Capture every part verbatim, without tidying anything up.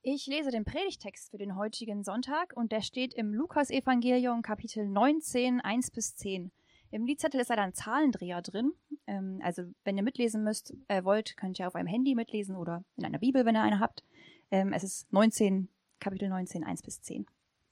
Ich lese den Predigtext für den heutigen Sonntag und der steht im Lukas-Evangelium Kapitel neunzehn, eins bis zehn. Im Liedzettel ist leider ein Zahlendreher drin. Ähm, also wenn ihr mitlesen müsst, äh, wollt, könnt ihr auf einem Handy mitlesen oder in einer Bibel, wenn ihr eine habt. Ähm, es ist neunzehn, Kapitel neunzehn, eins bis zehn.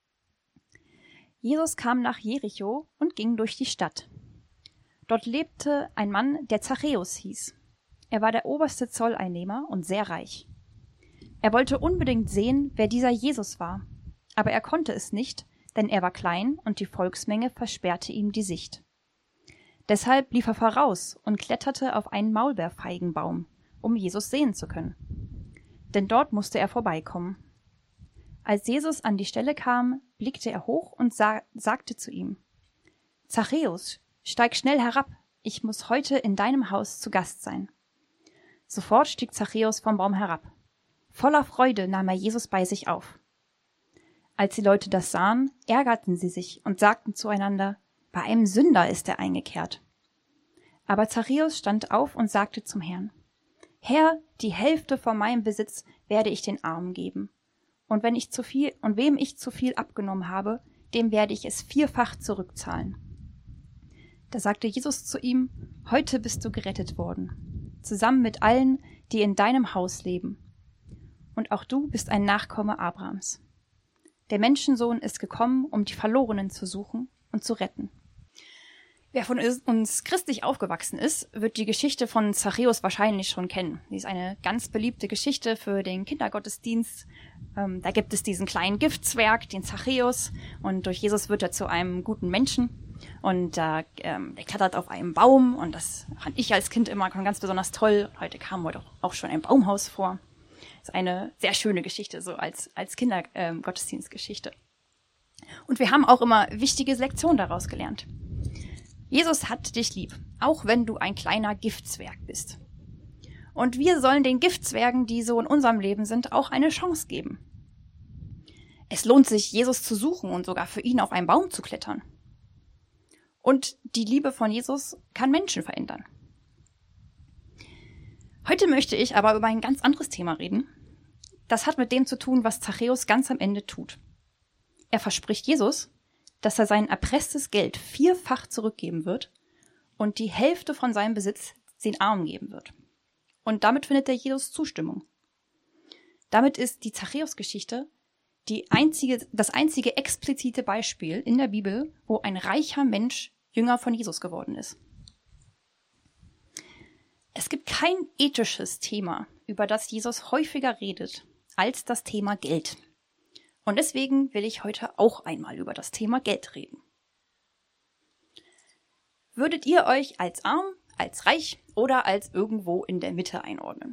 Jesus kam nach Jericho und ging durch die Stadt. Dort lebte ein Mann, der Zachäus hieß. Er war der oberste Zolleinnehmer und sehr reich. Er wollte unbedingt sehen, wer dieser Jesus war, aber er konnte es nicht, denn er war klein und die Volksmenge versperrte ihm die Sicht. Deshalb lief er voraus und kletterte auf einen Maulbeerfeigenbaum, um Jesus sehen zu können. Denn dort musste er vorbeikommen. Als Jesus an die Stelle kam, blickte er hoch und sa- sagte zu ihm: Zachäus, steig schnell herab, ich muss heute in deinem Haus zu Gast sein. Sofort stieg Zachäus vom Baum herab. Voller Freude nahm er Jesus bei sich auf. Als die Leute das sahen, ärgerten sie sich und sagten zueinander: Bei einem Sünder ist er eingekehrt. Aber Zachäus stand auf und sagte zum Herrn: Herr, die Hälfte von meinem Besitz werde ich den Armen geben. Und wenn ich zu viel, und wem ich zu viel abgenommen habe, dem werde ich es vierfach zurückzahlen. Da sagte Jesus zu ihm: Heute bist du gerettet worden, zusammen mit allen, die in deinem Haus leben. Und auch du bist ein Nachkomme Abrahams. Der Menschensohn ist gekommen, um die Verlorenen zu suchen und zu retten. Wer von uns christlich aufgewachsen ist, wird die Geschichte von Zachäus wahrscheinlich schon kennen. Sie ist eine ganz beliebte Geschichte für den Kindergottesdienst. Ähm, da gibt es diesen kleinen Giftzwerg, den Zachäus, und durch Jesus wird er zu einem guten Menschen. Und äh, ähm, der klettert auf einem Baum, und das fand ich als Kind immer ganz besonders toll. Heute kam heute auch schon ein Baumhaus vor. Das ist eine sehr schöne Geschichte, so als, als Kindergottesdienstgeschichte. Ähm, und wir haben auch immer wichtige Lektionen daraus gelernt. Jesus hat dich lieb, auch wenn du ein kleiner Giftzwerg bist. Und wir sollen den Giftzwergen, die so in unserem Leben sind, auch eine Chance geben. Es lohnt sich, Jesus zu suchen und sogar für ihn auf einen Baum zu klettern. Und die Liebe von Jesus kann Menschen verändern. Heute möchte ich aber über ein ganz anderes Thema reden. Das hat mit dem zu tun, was Zachäus ganz am Ende tut. Er verspricht Jesus, dass er sein erpresstes Geld vierfach zurückgeben wird und die Hälfte von seinem Besitz den Armen geben wird. Und damit findet er Jesus Zustimmung. Damit ist die Zachäus-Geschichte die einzige, das einzige explizite Beispiel in der Bibel, wo ein reicher Mensch Jünger von Jesus geworden ist. Es gibt kein ethisches Thema, über das Jesus häufiger redet, als das Thema Geld. Und deswegen will ich heute auch einmal über das Thema Geld reden. Würdet ihr euch als arm, als reich oder als irgendwo in der Mitte einordnen?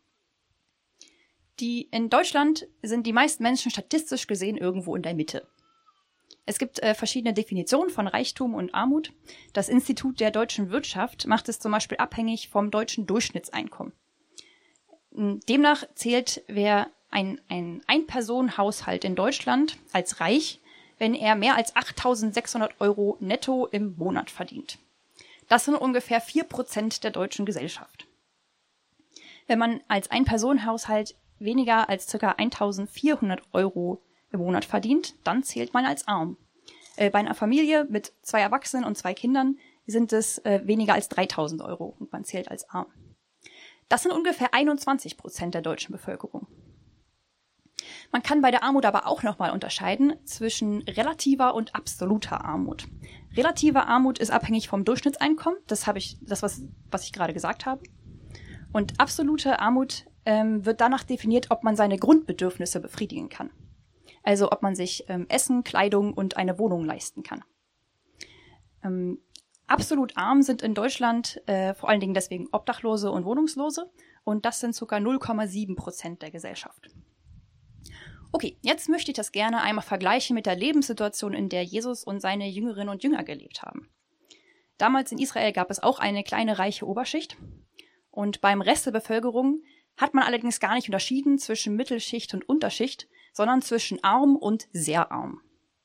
Die, in Deutschland sind die meisten Menschen statistisch gesehen irgendwo in der Mitte. Es gibt äh, verschiedene Definitionen von Reichtum und Armut. Das Institut der deutschen Wirtschaft macht es zum Beispiel abhängig vom deutschen Durchschnittseinkommen. Demnach zählt wer ein, ein Ein-Personen-Haushalt in Deutschland als reich, wenn er mehr als achttausendsechshundert Euro netto im Monat verdient. Das sind ungefähr vier Prozent der deutschen Gesellschaft. Wenn man als Ein-Personen-Haushalt weniger als ca. eintausendvierhundert Euro im Monat verdient, dann zählt man als arm. Äh, bei einer Familie mit zwei Erwachsenen und zwei Kindern sind es äh, weniger als dreitausend Euro und man zählt als arm. Das sind ungefähr einundzwanzig Prozent der deutschen Bevölkerung. Man kann bei der Armut aber auch nochmal unterscheiden zwischen relativer und absoluter Armut. Relative Armut ist abhängig vom Durchschnittseinkommen, das habe ich, das was, was ich gerade gesagt habe. Und absolute Armut ähm, wird danach definiert, ob man seine Grundbedürfnisse befriedigen kann. Also ob man sich ähm, Essen, Kleidung und eine Wohnung leisten kann. Ähm, absolut arm sind in Deutschland äh, vor allen Dingen deswegen Obdachlose und Wohnungslose. Und das sind ca. null Komma sieben Prozent der Gesellschaft. Okay, jetzt möchte ich das gerne einmal vergleichen mit der Lebenssituation, in der Jesus und seine Jüngerinnen und Jünger gelebt haben. Damals in Israel gab es auch eine kleine reiche Oberschicht. Und beim Rest der Bevölkerung hat man allerdings gar nicht unterschieden zwischen Mittelschicht und Unterschicht, sondern zwischen arm und sehr arm.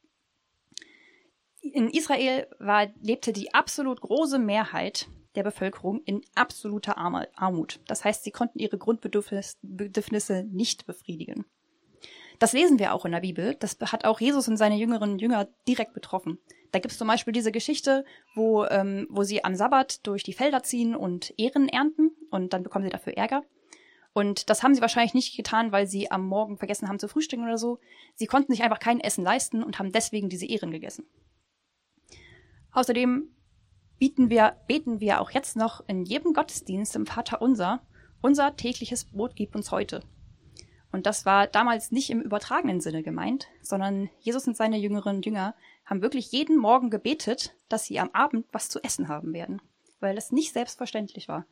In Israel war, lebte die absolut große Mehrheit der Bevölkerung in absoluter Armut. Das heißt, sie konnten ihre Grundbedürfnisse nicht befriedigen. Das lesen wir auch in der Bibel. Das hat auch Jesus und seine jüngeren Jünger direkt betroffen. Da gibt es zum Beispiel diese Geschichte, wo, ähm, wo sie am Sabbat durch die Felder ziehen und Ähren ernten und dann bekommen sie dafür Ärger. Und das haben sie wahrscheinlich nicht getan, weil sie am Morgen vergessen haben zu frühstücken oder so. Sie konnten sich einfach kein Essen leisten und haben deswegen diese Ähren gegessen. Außerdem bieten wir, beten wir auch jetzt noch in jedem Gottesdienst im Vaterunser: Unser tägliches Brot gib uns heute. Und das war damals nicht im übertragenen Sinne gemeint, sondern Jesus und seine jüngeren Jünger haben wirklich jeden Morgen gebetet, dass sie am Abend was zu essen haben werden, weil das nicht selbstverständlich war.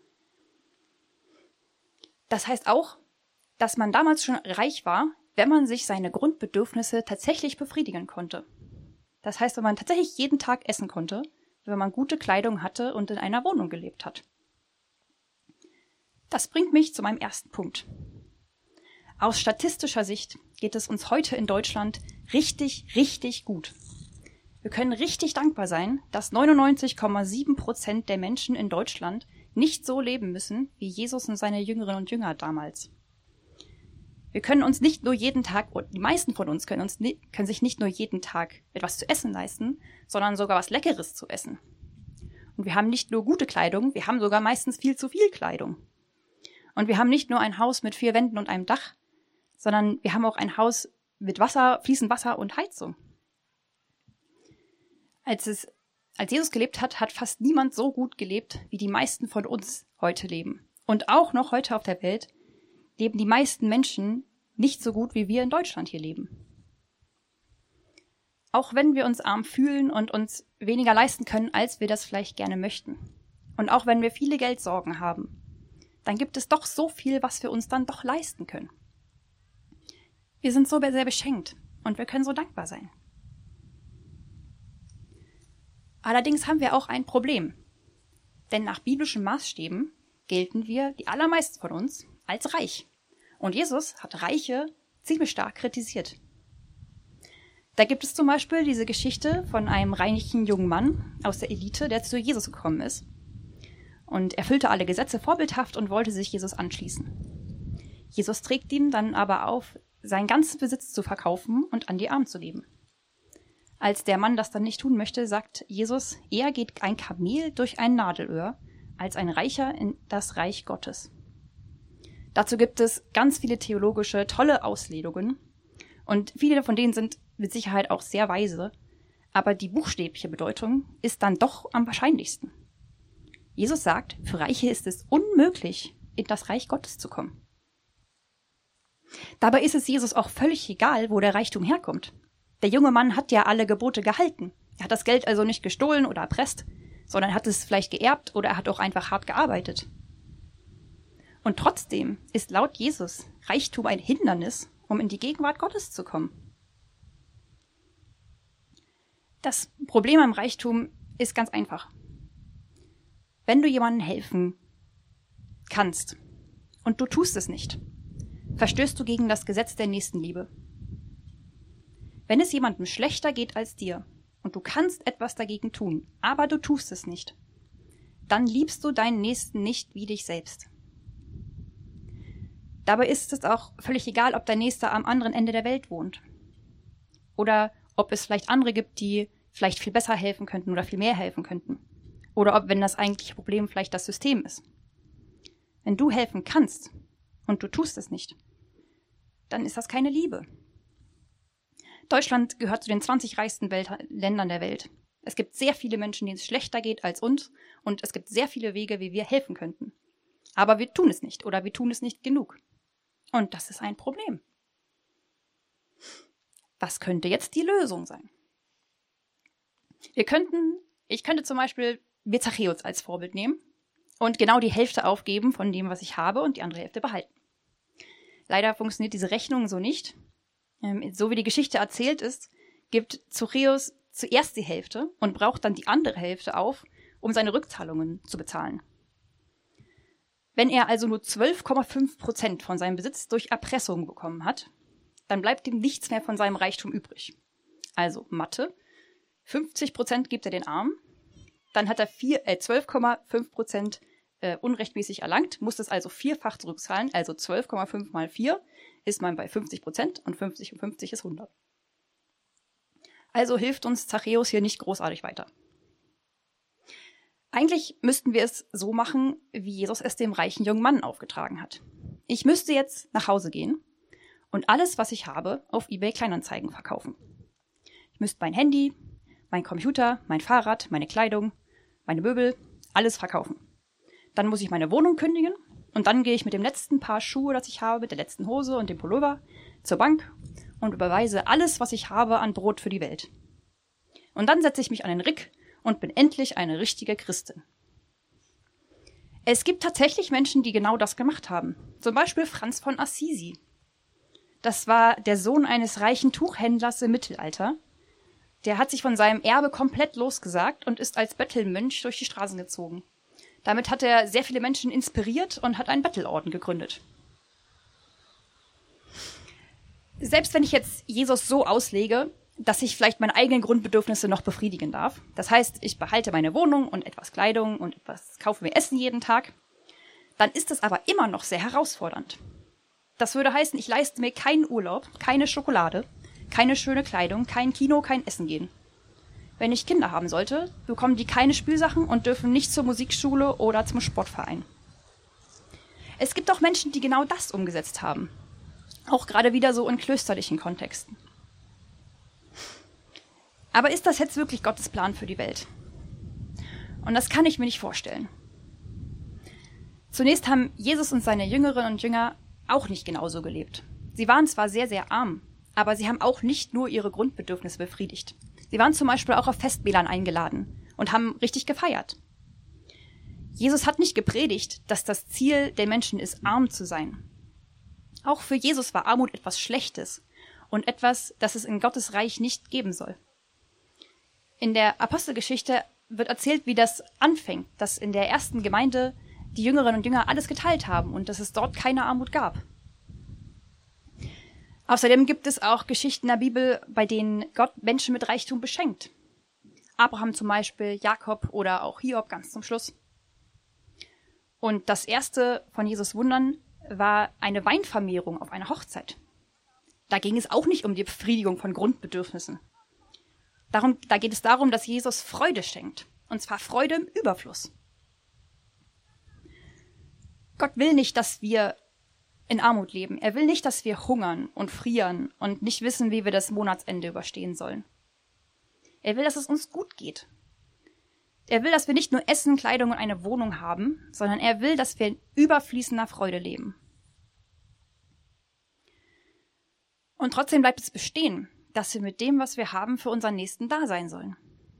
Das heißt auch, dass man damals schon reich war, wenn man sich seine Grundbedürfnisse tatsächlich befriedigen konnte. Das heißt, wenn man tatsächlich jeden Tag essen konnte, wenn man gute Kleidung hatte und in einer Wohnung gelebt hat. Das bringt mich zu meinem ersten Punkt. Aus statistischer Sicht geht es uns heute in Deutschland richtig, richtig gut. Wir können richtig dankbar sein, dass neunundneunzig Komma sieben Prozent der Menschen in Deutschland nicht so leben müssen wie Jesus und seine Jüngerinnen und Jünger damals. Wir können uns nicht nur jeden Tag, und die meisten von uns können, uns, können sich nicht nur jeden Tag etwas zu essen leisten, sondern sogar was Leckeres zu essen. Und wir haben nicht nur gute Kleidung, wir haben sogar meistens viel zu viel Kleidung. Und wir haben nicht nur ein Haus mit vier Wänden und einem Dach, sondern wir haben auch ein Haus mit Wasser, fließend Wasser und Heizung. Als es Als Jesus gelebt hat, hat fast niemand so gut gelebt, wie die meisten von uns heute leben. Und auch noch heute auf der Welt leben die meisten Menschen nicht so gut, wie wir in Deutschland hier leben. Auch wenn wir uns arm fühlen und uns weniger leisten können, als wir das vielleicht gerne möchten. Und auch wenn wir viele Geldsorgen haben, dann gibt es doch so viel, was wir uns dann doch leisten können. Wir sind so sehr beschenkt und wir können so dankbar sein. Allerdings haben wir auch ein Problem. Denn nach biblischen Maßstäben gelten wir, die allermeisten von uns, als reich. Und Jesus hat Reiche ziemlich stark kritisiert. Da gibt es zum Beispiel diese Geschichte von einem reichen jungen Mann aus der Elite, der zu Jesus gekommen ist. Und erfüllte alle Gesetze vorbildhaft und wollte sich Jesus anschließen. Jesus trägt ihm dann aber auf, seinen ganzen Besitz zu verkaufen und an die Armen zu geben. Als der Mann das dann nicht tun möchte, sagt Jesus, eher geht ein Kamel durch ein Nadelöhr, als ein Reicher in das Reich Gottes. Dazu gibt es ganz viele theologische, tolle Auslegungen. Und viele von denen sind mit Sicherheit auch sehr weise. Aber die buchstäbliche Bedeutung ist dann doch am wahrscheinlichsten. Jesus sagt, für Reiche ist es unmöglich, in das Reich Gottes zu kommen. Dabei ist es Jesus auch völlig egal, wo der Reichtum herkommt. Der junge Mann hat ja alle Gebote gehalten. Er hat das Geld also nicht gestohlen oder erpresst, sondern hat es vielleicht geerbt oder er hat auch einfach hart gearbeitet. Und trotzdem ist laut Jesus Reichtum ein Hindernis, um in die Gegenwart Gottes zu kommen. Das Problem am Reichtum ist ganz einfach. Wenn du jemandem helfen kannst und du tust es nicht, verstößt du gegen das Gesetz der Nächstenliebe. Wenn es jemandem schlechter geht als dir und du kannst etwas dagegen tun, aber du tust es nicht, dann liebst du deinen Nächsten nicht wie dich selbst. Dabei ist es auch völlig egal, ob dein Nächster am anderen Ende der Welt wohnt. Oder ob es vielleicht andere gibt, die vielleicht viel besser helfen könnten oder viel mehr helfen könnten. Oder ob, wenn das eigentliche Problem vielleicht das System ist. Wenn du helfen kannst und du tust es nicht, dann ist das keine Liebe. Deutschland gehört zu den zwanzig reichsten Welt- Ländern der Welt. Es gibt sehr viele Menschen, denen es schlechter geht als uns und es gibt sehr viele Wege, wie wir helfen könnten. Aber wir tun es nicht oder wir tun es nicht genug. Und das ist ein Problem. Was könnte jetzt die Lösung sein? Wir könnten, ich könnte zum Beispiel wir Zachäus als Vorbild nehmen und genau die Hälfte aufgeben von dem, was ich habe und die andere Hälfte behalten. Leider funktioniert diese Rechnung so nicht. So wie die Geschichte erzählt ist, gibt Zachäus zuerst die Hälfte und braucht dann die andere Hälfte auf, um seine Rückzahlungen zu bezahlen. Wenn er also nur zwölf Komma fünf Prozent von seinem Besitz durch Erpressung bekommen hat, dann bleibt ihm nichts mehr von seinem Reichtum übrig. Also Mathe, fünfzig Prozent gibt er den Armen, dann hat er äh, zwölf Komma fünf Prozent äh, unrechtmäßig erlangt, muss das also vierfach zurückzahlen, also zwölf Komma fünf mal vier ist man bei fünfzig Prozent und fünfzig und fünfzig ist hundert. Also hilft uns Zachäus hier nicht großartig weiter. Eigentlich müssten wir es so machen, wie Jesus es dem reichen jungen Mann aufgetragen hat. Ich müsste jetzt nach Hause gehen und alles, was ich habe, auf eBay Kleinanzeigen verkaufen. Ich müsste mein Handy, mein Computer, mein Fahrrad, meine Kleidung, meine Möbel, alles verkaufen. Dann muss ich meine Wohnung kündigen und dann gehe ich mit dem letzten Paar Schuhe, das ich habe, mit der letzten Hose und dem Pullover zur Bank und überweise alles, was ich habe, an Brot für die Welt. Und dann setze ich mich an den Rick und bin endlich eine richtige Christin. Es gibt tatsächlich Menschen, die genau das gemacht haben. Zum Beispiel Franz von Assisi. Das war der Sohn eines reichen Tuchhändlers im Mittelalter. Der hat sich von seinem Erbe komplett losgesagt und ist als Bettelmönch durch die Straßen gezogen. Damit hat er sehr viele Menschen inspiriert und hat einen Bettelorden gegründet. Selbst wenn ich jetzt Jesus so auslege, dass ich vielleicht meine eigenen Grundbedürfnisse noch befriedigen darf. Das heißt, ich behalte meine Wohnung und etwas Kleidung und etwas, kaufe mir Essen jeden Tag. Dann ist es aber immer noch sehr herausfordernd. Das würde heißen, ich leiste mir keinen Urlaub, keine Schokolade, keine schöne Kleidung, kein Kino, kein Essen gehen. Wenn ich Kinder haben sollte, bekommen die keine Spielsachen und dürfen nicht zur Musikschule oder zum Sportverein. Es gibt auch Menschen, die genau das umgesetzt haben. Auch gerade wieder so in klösterlichen Kontexten. Aber ist das jetzt wirklich Gottes Plan für die Welt? Und das kann ich mir nicht vorstellen. Zunächst haben Jesus und seine Jüngerinnen und Jünger auch nicht genauso gelebt. Sie waren zwar sehr, sehr arm, aber sie haben auch nicht nur ihre Grundbedürfnisse befriedigt. Sie waren zum Beispiel auch auf Festmählern eingeladen und haben richtig gefeiert. Jesus hat nicht gepredigt, dass das Ziel der Menschen ist, arm zu sein. Auch für Jesus war Armut etwas Schlechtes und etwas, das es in Gottes Reich nicht geben soll. In der Apostelgeschichte wird erzählt, wie das anfängt, dass in der ersten Gemeinde die Jüngerinnen und Jünger alles geteilt haben und dass es dort keine Armut gab. Außerdem gibt es auch Geschichten in der Bibel, bei denen Gott Menschen mit Reichtum beschenkt. Abraham zum Beispiel, Jakob oder auch Hiob ganz zum Schluss. Und das erste von Jesus Wundern war eine Weinvermehrung auf einer Hochzeit. Da ging es auch nicht um die Befriedigung von Grundbedürfnissen. Darum, da geht es darum, dass Jesus Freude schenkt. Und zwar Freude im Überfluss. Gott will nicht, dass wir in Armut leben. Er will nicht, dass wir hungern und frieren und nicht wissen, wie wir das Monatsende überstehen sollen. Er will, dass es uns gut geht. Er will, dass wir nicht nur Essen, Kleidung und eine Wohnung haben, sondern er will, dass wir in überfließender Freude leben. Und trotzdem bleibt es bestehen, dass wir mit dem, was wir haben, für unseren Nächsten da sein sollen.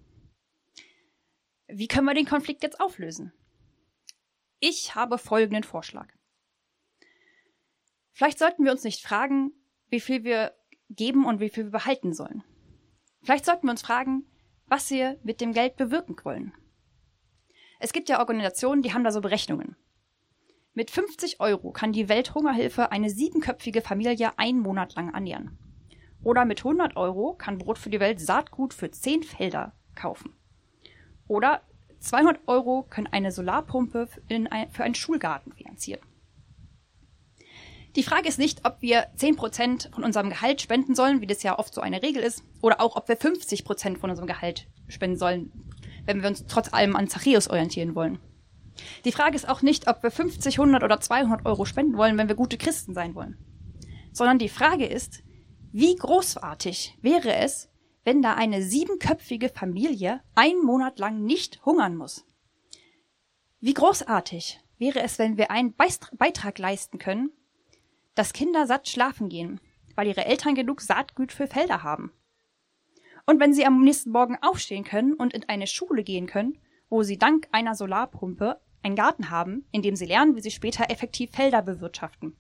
Wie können wir den Konflikt jetzt auflösen? Ich habe folgenden Vorschlag. Vielleicht sollten wir uns nicht fragen, wie viel wir geben und wie viel wir behalten sollen. Vielleicht sollten wir uns fragen, was wir mit dem Geld bewirken wollen. Es gibt ja Organisationen, die haben da so Berechnungen. Mit fünfzig Euro kann die Welthungerhilfe eine siebenköpfige Familie einen Monat lang ernähren. Oder mit hundert Euro kann Brot für die Welt Saatgut für zehn Felder kaufen. Oder zweihundert Euro können eine Solarpumpe in ein, für einen Schulgarten finanzieren. Die Frage ist nicht, ob wir zehn Prozent von unserem Gehalt spenden sollen, wie das ja oft so eine Regel ist, oder auch, ob wir fünfzig Prozent von unserem Gehalt spenden sollen, wenn wir uns trotz allem an Zachäus orientieren wollen. Die Frage ist auch nicht, ob wir fünfzig, hundert oder zweihundert Euro spenden wollen, wenn wir gute Christen sein wollen. Sondern die Frage ist, wie großartig wäre es, wenn da eine siebenköpfige Familie einen Monat lang nicht hungern muss? Wie großartig wäre es, wenn wir einen Beitrag leisten können, dass Kinder satt schlafen gehen, weil ihre Eltern genug Saatgut für Felder haben. Und wenn sie am nächsten Morgen aufstehen können und in eine Schule gehen können, wo sie dank einer Solarpumpe einen Garten haben, in dem sie lernen, wie sie später effektiv Felder bewirtschaften.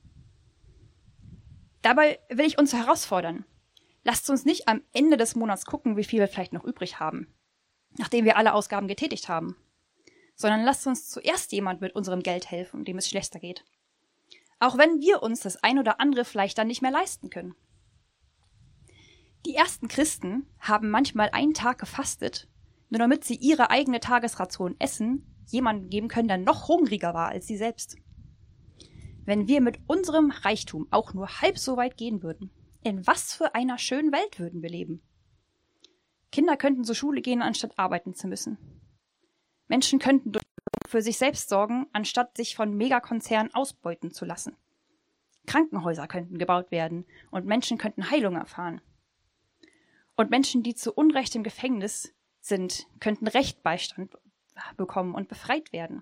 Dabei will ich uns herausfordern. Lasst uns nicht am Ende des Monats gucken, wie viel wir vielleicht noch übrig haben, nachdem wir alle Ausgaben getätigt haben, sondern lasst uns zuerst jemand mit unserem Geld helfen, dem es schlechter geht. Auch wenn wir uns das ein oder andere vielleicht dann nicht mehr leisten können. Die ersten Christen haben manchmal einen Tag gefastet, nur damit sie ihre eigene Tagesration Essen jemandem geben können, der noch hungriger war als sie selbst. wenn wir mit unserem Reichtum auch nur halb so weit gehen würden, in was für einer schönen Welt würden wir leben? Kinder könnten zur Schule gehen, anstatt arbeiten zu müssen. Menschen könnten für sich selbst sorgen, anstatt sich von Megakonzernen ausbeuten zu lassen. Krankenhäuser könnten gebaut werden und Menschen könnten Heilung erfahren. Und Menschen, die zu Unrecht im Gefängnis sind, könnten Rechtbeistand bekommen und befreit werden.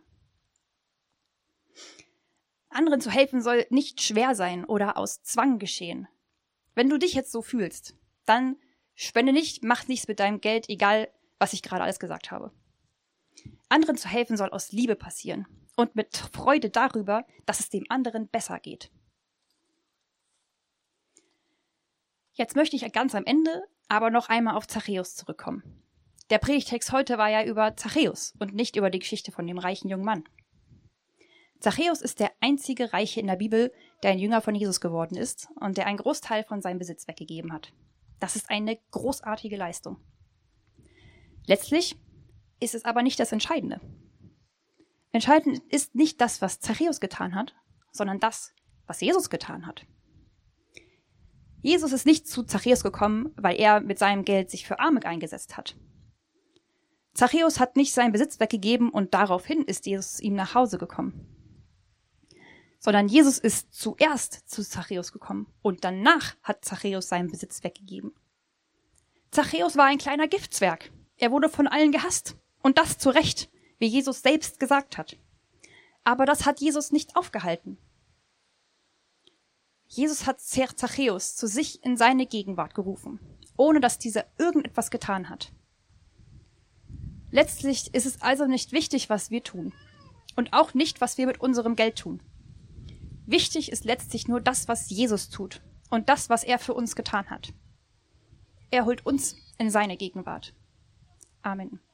Anderen zu helfen soll nicht schwer sein oder aus Zwang geschehen. Wenn du dich jetzt so fühlst, dann spende nicht, mach nichts mit deinem Geld, egal was ich gerade alles gesagt habe. Anderen zu helfen soll aus Liebe passieren und mit Freude darüber, dass es dem anderen besser geht. Jetzt möchte ich ganz am Ende aber noch einmal auf Zachäus zurückkommen. Der Predigtext heute war ja über Zachäus und nicht über die Geschichte von dem reichen jungen Mann. Zachäus ist der einzige Reiche in der Bibel, der ein Jünger von Jesus geworden ist und der einen Großteil von seinem Besitz weggegeben hat. Das ist eine großartige Leistung. Letztlich ist es aber nicht das Entscheidende. Entscheidend ist nicht das, was Zachäus getan hat, sondern das, was Jesus getan hat. Jesus ist nicht zu Zachäus gekommen, weil er mit seinem Geld sich für Arme eingesetzt hat. Zachäus hat nicht seinen Besitz weggegeben und daraufhin ist Jesus ihm nach Hause gekommen. Sondern Jesus ist zuerst zu Zachäus gekommen und danach hat Zachäus seinen Besitz weggegeben. Zachäus war ein kleiner Giftzwerg. Er wurde von allen gehasst. Und das zu Recht, wie Jesus selbst gesagt hat. Aber das hat Jesus nicht aufgehalten. Jesus hat Zachäus zu sich in seine Gegenwart gerufen, ohne dass dieser irgendetwas getan hat. Letztlich ist es also nicht wichtig, was wir tun. Und auch nicht, was wir mit unserem Geld tun. Wichtig ist letztlich nur das, was Jesus tut und das, was er für uns getan hat. Er holt uns in seine Gegenwart. Amen.